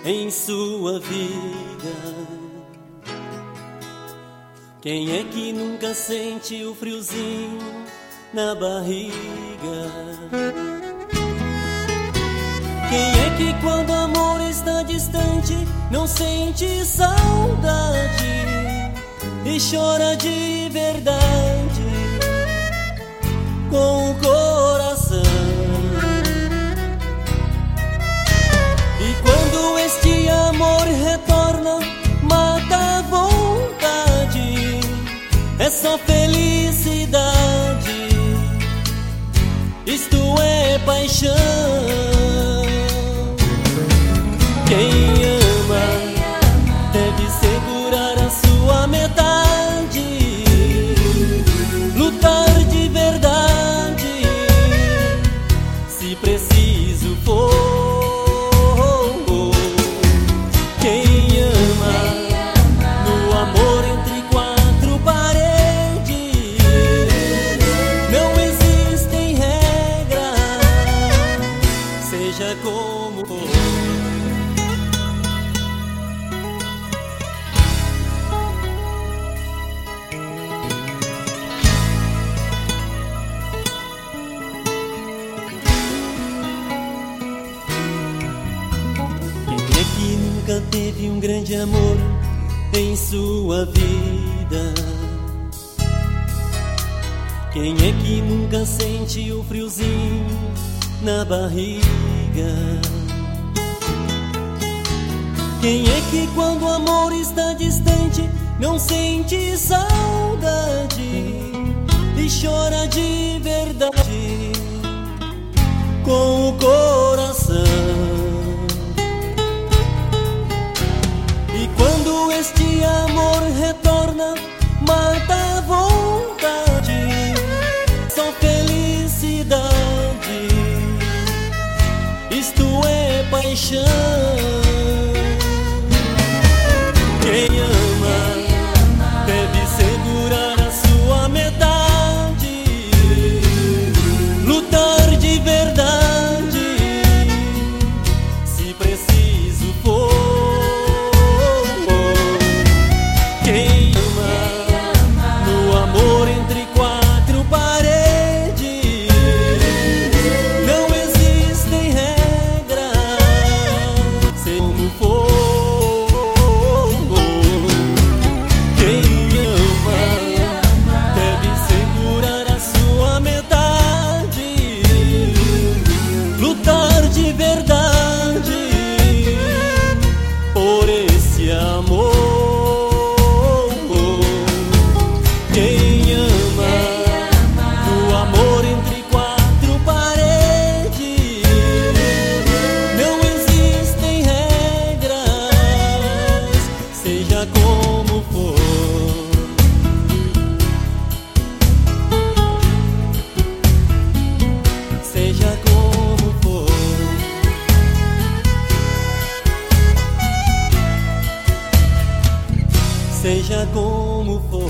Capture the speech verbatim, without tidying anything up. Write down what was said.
em sua vida. Quem é que nunca sente o friozinho na barriga? Quem é que quando o amor está distante não sente saudade e chora de verdade com o coração? E quando este amor retorna, mata a vontade, é só felicidade, isto é paixão. Quem ama deve segurar a sua metade, lutar de verdade, se preciso for. Quem ama no amor entre quatro paredes, não existem regras, seja como for. Que nunca teve um grande amor em sua vida? Quem é que nunca sente o friozinho na barriga? Quem é que quando o amor está distante não sente saudade e chora de verdade com o coração? Quando este amor retorna, mata a vontade, só felicidade, isto é paixão. Quem ama deve segurar a sua metade, lutar de verdade, se preciso for. Quem ama no amor entre quatro paredes, não existem regras, seja como for. Quem ama deve segurar a sua metade, lutar de verdade por esse amor. Quem ama no amor entre quatro paredes, não existem regras, seja como for. Seja como for. Seja como for.